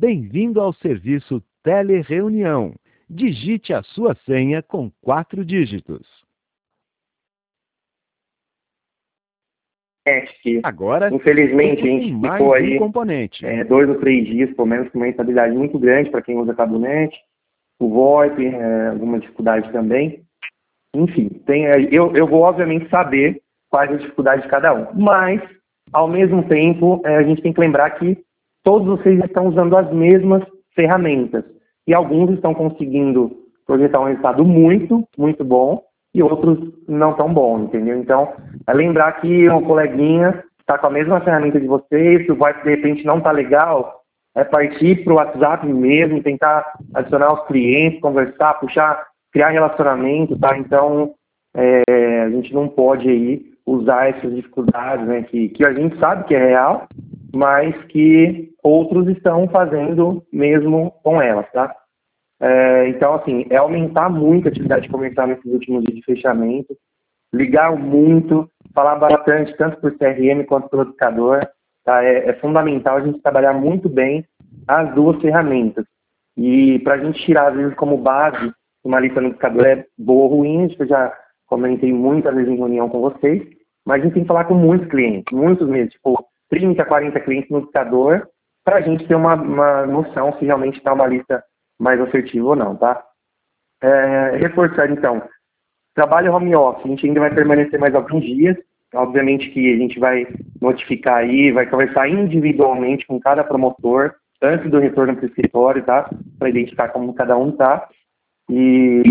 Bem-vindo ao serviço Telereunião. Digite a sua senha com 4 dígitos. Agora, infelizmente, a gente ficou aí componente. 2 ou 3 dias, pelo menos, com uma instabilidade muito grande para quem usa Cablenet, o VoIP, alguma dificuldade também. Enfim, eu vou, obviamente, saber quais as dificuldades de cada um. Mas, ao mesmo tempo, a gente tem que lembrar que todos vocês estão usando as mesmas ferramentas. E alguns estão conseguindo projetar um resultado muito, muito bom, e outros não tão bom, entendeu? Então, é lembrar que um coleguinha está com a mesma ferramenta de vocês, se o VoIP de repente não está legal, é partir para o WhatsApp mesmo, tentar adicionar os clientes, conversar, puxar, criar relacionamento, tá? Então, a gente não pode aí usar essas dificuldades, né, que a gente sabe que é real, mas que outros estão fazendo mesmo com elas, tá? Então, assim, é aumentar muito a atividade comercial nesses últimos dias de fechamento, ligar muito, falar bastante, tanto por CRM quanto pelo indicador, tá? É fundamental a gente trabalhar muito bem as duas ferramentas. E para a gente tirar, às vezes, como base, uma lista no indicador é boa ou ruim, isso eu já comentei muitas vezes em reunião com vocês, mas a gente tem que falar com muitos clientes, muitos mesmo, tipo 30, 40 clientes no indicador, para a gente ter uma noção se realmente está uma lista mais assertiva ou não, tá? Reforçar, então, trabalho home office, a gente ainda vai permanecer mais alguns dias, obviamente que a gente vai notificar aí, vai conversar individualmente com cada promotor, antes do retorno para o escritório, tá? Para identificar como cada um tá. E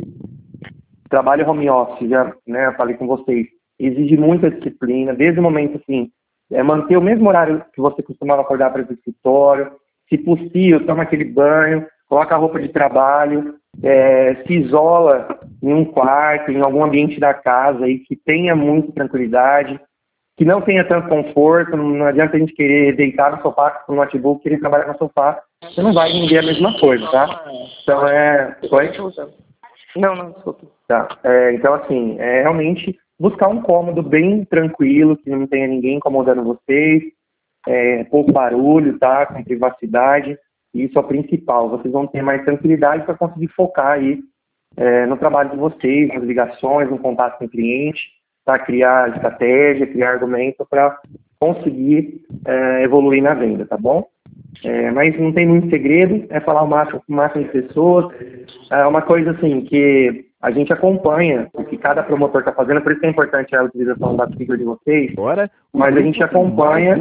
trabalho home office, já, né, eu falei com vocês, exige muita disciplina, desde o momento, assim, manter o mesmo horário que você costumava acordar para o escritório, se possível, toma aquele banho, coloca a roupa de trabalho, se isola em um quarto, em algum ambiente da casa aí que tenha muita tranquilidade, que não tenha tanto conforto, não adianta a gente querer deitar no sofá no notebook, querer trabalhar no sofá, você não vai render a mesma coisa, tá? Então Oi? Não, desculpa. Tá. Então, assim, realmente buscar um cômodo bem tranquilo, que não tenha ninguém incomodando vocês, pouco barulho, tá? Com privacidade. Isso é o principal. Vocês vão ter mais tranquilidade para conseguir focar aí no trabalho de vocês, nas ligações, no contato com o cliente, para criar estratégia, criar argumento para conseguir evoluir na venda, tá bom? Mas não tem muito segredo, é falar o máximo de pessoas. É uma coisa assim que a gente acompanha o que cada promotor está fazendo, por isso que é importante a utilização da sigla de vocês, mas a gente acompanha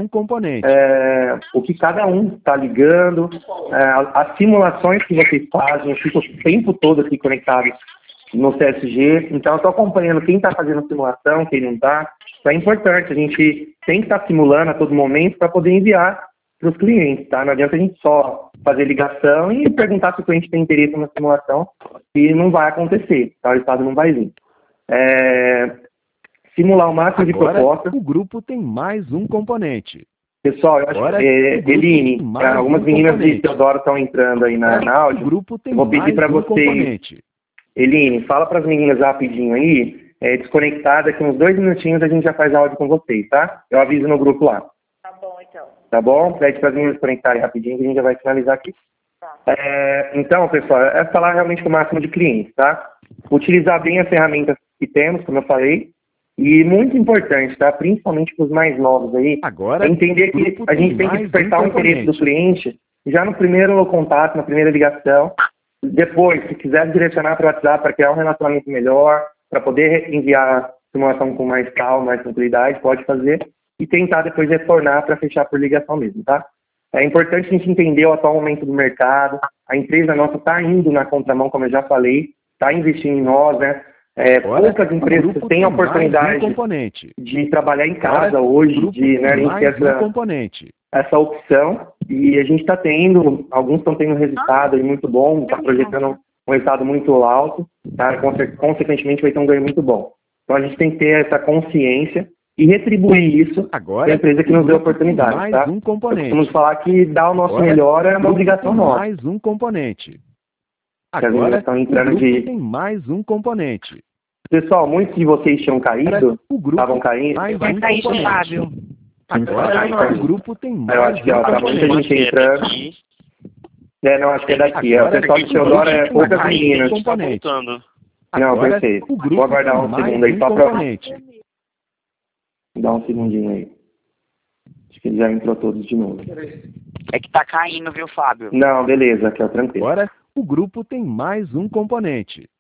o que cada um está ligando, as simulações que vocês fazem, eu fico o tempo todo aqui conectado no CSG, então eu estou acompanhando quem está fazendo simulação, quem não está. Isso é importante, a gente tem que estar simulando a todo momento para poder enviar para os clientes, tá? Não adianta a gente só fazer ligação e perguntar se o cliente tem interesse na simulação, e não vai acontecer, tá? O resultado não vai vir. Simular o máximo de propostas. O grupo tem mais um componente. Pessoal, eu acho que, Eline, algumas meninas de Teodoro estão entrando aí na áudio. O grupo tem vou pedir para vocês. Eline, fala para as meninas rapidinho aí, desconectar, daqui uns 2 minutinhos a gente já faz áudio com vocês, tá? Eu aviso no grupo lá. Tá bom, então. Tá bom? Pede para as meninas conectarem rapidinho que a gente já vai finalizar aqui. Tá. Então, pessoal, é falar realmente com o máximo de clientes, tá? Utilizar bem as ferramentas que temos, como eu falei, e muito importante, tá? Principalmente para os mais novos aí, entender que a gente tem que despertar o interesse do cliente já no primeiro contato, na primeira ligação. Depois, se quiser direcionar para o WhatsApp para criar um relacionamento melhor, para poder enviar simulação com mais calma, mais tranquilidade, pode fazer. E tentar depois retornar para fechar por ligação mesmo, tá? É importante a gente entender o atual momento do mercado. A empresa nossa está indo na contramão, como eu já falei, está investindo em nós, né? Poucas empresas têm a oportunidade de trabalhar em casa hoje, de ter essa opção. E a gente está tendo, alguns estão tendo resultado aí muito bom, está projetando um resultado muito alto, tá? Consequentemente vai ter um ganho muito bom. Então a gente tem que ter essa consciência e retribuir isso para a empresa que nos deu a oportunidade, tá? Vamos falar que dar o nosso melhor é uma obrigação nossa. Mais um componente. Agora estão entrando tem mais um componente. Pessoal, muitos de vocês tinham caído, estavam caindo. Vai cair, Fábio. Agora o grupo tem mais eu acho que tá muita gente entrando. Não, acho que é daqui. O Agora, pessoal de Teodoro é poucas meninas. componente. voltando. Não, Agora, perfeito. o grupo Vou aguardar tem um mais segundo aí um só para componente. dar um segundinho aí. Acho que ele já entrou todos de novo. É que tá caindo, viu, Fábio? Não, beleza, aqui é tranquilo. Agora, o grupo tem mais um componente.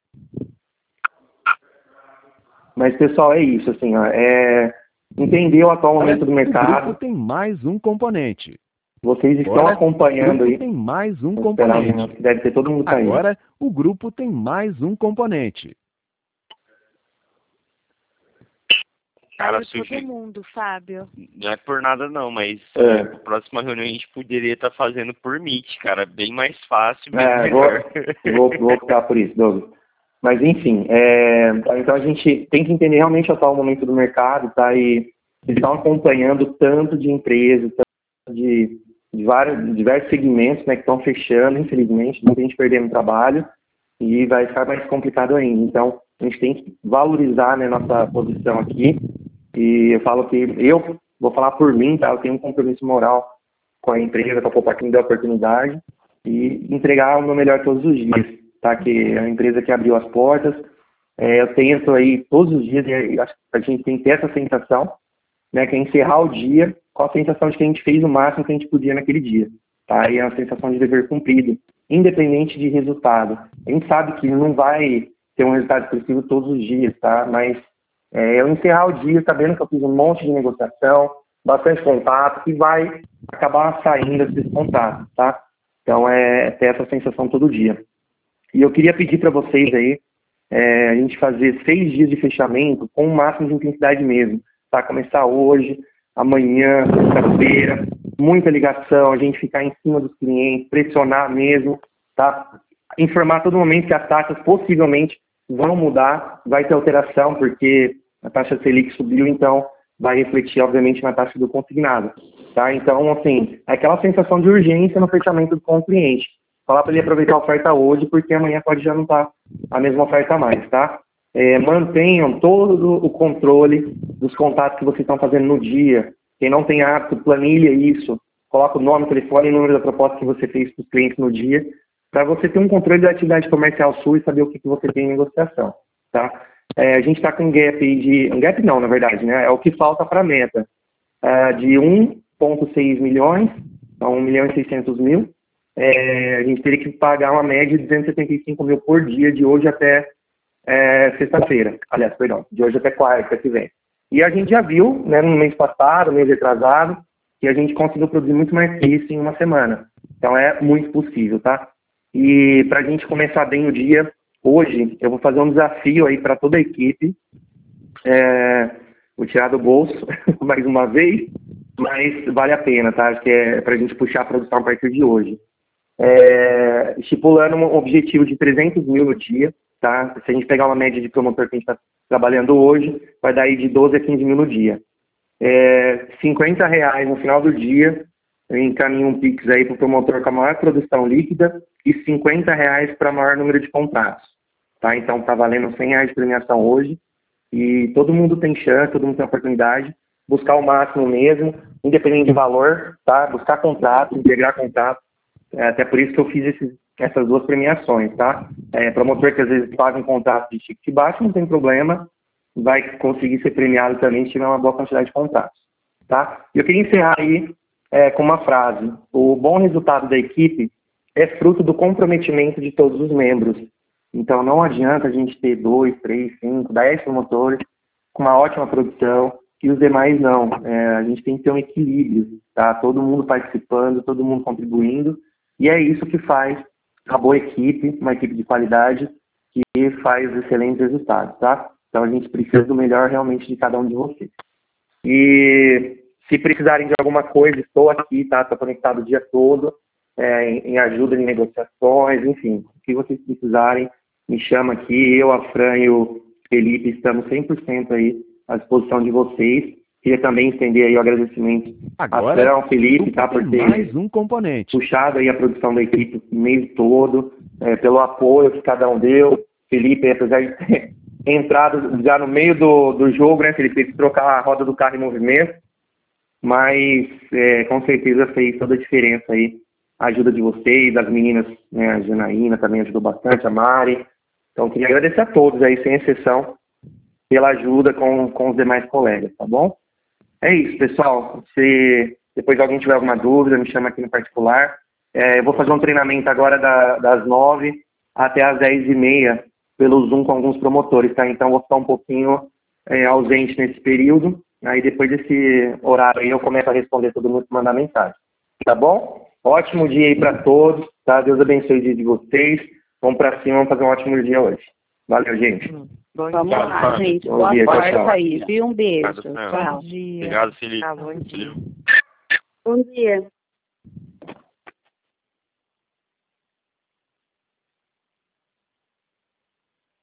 Mas, pessoal, é isso, assim, ó, entender o atual momento do O mercado. grupo tem mais um componente. Vocês estão Agora, acompanhando o aí. grupo tem mais um Vou esperar um componente. minuto, que deve ter todo mundo caindo. Agora, o grupo tem mais um componente. Cara, Caiu todo mundo, Fábio. Não é por nada não, mas a próxima reunião a gente poderia estar fazendo por Meet, cara. Bem mais fácil, bem melhor. Vou optar por isso, Douglas. Mas, enfim, então a gente tem que entender realmente o atual momento do mercado, tá? E eles estão acompanhando tanto de empresas, tanto de diversos segmentos, né, que estão fechando, infelizmente, muita gente perdendo trabalho e vai ficar mais complicado ainda. Então, a gente tem que valorizar, né, nossa posição aqui. E eu falo que eu vou falar por mim, tá? Eu tenho um compromisso moral com a empresa, com a Copa que me deu a oportunidade e entregar o meu melhor todos os dias, tá? Que é a empresa que abriu as portas. Eu tento aí todos os dias, e acho que a gente tem que ter essa sensação, né? Que é encerrar o dia com a sensação de que a gente fez o máximo que a gente podia naquele dia, tá? E é uma sensação de dever cumprido, independente de resultado. A gente sabe que não vai ter um resultado expressivo todos os dias, tá? Mas eu encerrar o dia sabendo que eu fiz um monte de negociação, bastante contato, e vai acabar saindo esses contatos, tá? Então, ter essa sensação todo dia. E eu queria pedir para vocês aí, a gente fazer 6 dias de fechamento com o máximo de intensidade mesmo, tá? Começar hoje, amanhã, sexta-feira, muita ligação, a gente ficar em cima dos clientes, pressionar mesmo, tá? Informar a todo momento que as taxas possivelmente vão mudar, vai ter alteração, porque a taxa Selic subiu, então vai refletir, obviamente, na taxa do consignado, tá? Então, assim, é aquela sensação de urgência no fechamento com o cliente. Falar para ele aproveitar a oferta hoje, porque amanhã pode já não estar a mesma oferta mais, tá? Mantenham todo o controle dos contatos que vocês estão fazendo no dia. Quem não tem hábito, planilha isso. Coloca o nome, telefone e número da proposta que você fez para os clientes no dia, para você ter um controle da atividade comercial sua e saber o que você tem em negociação, tá? A gente está com um gap aí um gap não, na verdade, né? É o que falta para a meta, de 1,6 milhões, então 1 milhão e 600 mil. A gente teria que pagar uma média de 275 mil por dia, de hoje até sexta-feira. Aliás, perdão, de hoje até quarta que vem. E a gente já viu, né, no mês passado, mês retrasado, que a gente conseguiu produzir muito mais que isso em uma semana. Então é muito possível, tá? E para a gente começar bem o dia, hoje eu vou fazer um desafio aí para toda a equipe. Vou tirar do bolso mais uma vez, mas vale a pena, tá? Acho que é para a gente puxar a produção a partir de hoje. Estipulando um objetivo de 300 mil no dia, tá? Se a gente pegar uma média de promotor que a gente está trabalhando hoje, vai dar aí de 12 a 15 mil no dia. R$50 no final do dia, eu encaminho um Pix aí para o promotor com a maior produção líquida e R$50 para maior número de contratos, tá? Então tá valendo R$100 de premiação hoje e todo mundo tem chance, todo mundo tem oportunidade, buscar o máximo mesmo, independente de valor, tá? Buscar contrato, integrar contrato. Até por isso que eu fiz essas 2 premiações, tá? Promotor que às vezes paga um contrato de ticket baixo, não tem problema, vai conseguir ser premiado também se tiver uma boa quantidade de contratos, tá? E eu queria encerrar aí com uma frase. O bom resultado da equipe é fruto do comprometimento de todos os membros. Então não adianta a gente ter 2, 3, 5, 10 promotores com uma ótima produção e os demais não. A gente tem que ter um equilíbrio, tá? Todo mundo participando, todo mundo contribuindo. E é isso que faz uma boa equipe, uma equipe de qualidade, que faz excelentes resultados, tá? Então a gente precisa do melhor realmente de cada um de vocês. E se precisarem de alguma coisa, estou aqui, tá? Estou conectado o dia todo, em ajuda em negociações, enfim. O que vocês precisarem, me chama aqui. Eu, a Fran e o Felipe estamos 100% aí à disposição de vocês. Queria também estender aí o agradecimento Agora, a Fran, ao Felipe, tá? Por ter mais um componente. puxado aí a produção da equipe o mês todo, pelo apoio que cada um deu. Felipe, apesar de ter entrado já no meio do jogo, né, Felipe, teve que trocar a roda do carro em movimento, mas com certeza fez toda a diferença aí a ajuda de vocês, das meninas, né, a Janaína também ajudou bastante, a Mari. Então, queria agradecer a todos aí, sem exceção, pela ajuda com os demais colegas, tá bom? É isso, pessoal. Se depois alguém tiver alguma dúvida, me chama aqui no particular. Eu vou fazer um treinamento agora das 9 até as 10h30 pelo Zoom com alguns promotores, tá? Então, vou ficar um pouquinho ausente nesse período. Aí, depois desse horário aí, eu começo a responder todo mundo que mandar mensagem. Tá bom? Ótimo dia aí para todos, tá? Deus abençoe o dia de vocês. Vamos para cima, vamos fazer um ótimo dia hoje. Valeu, gente. Vamos lá, gente. Bom Boa dia, sorte tchau. aí, viu? Um beijo. Obrigado, Tchau. Obrigado, Felipe. Tá, bom dia. Valeu. Bom dia.